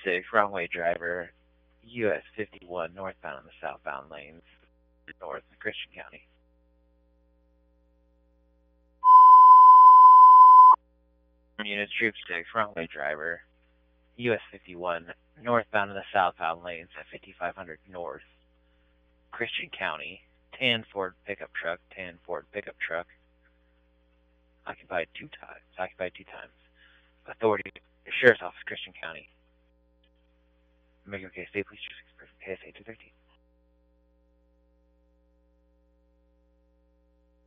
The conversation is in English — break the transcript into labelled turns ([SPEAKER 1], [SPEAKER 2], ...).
[SPEAKER 1] 6, wrong way driver, US 51, northbound on the southbound lanes, north in Christian County. Units, Troop 6, wrong way driver, US 51, northbound in the southbound lanes at 5500 north, Christian County, tan Ford pickup truck, occupied two times. Authority, Sheriff's Office, Christian County. Make your case, state police, KSA 213.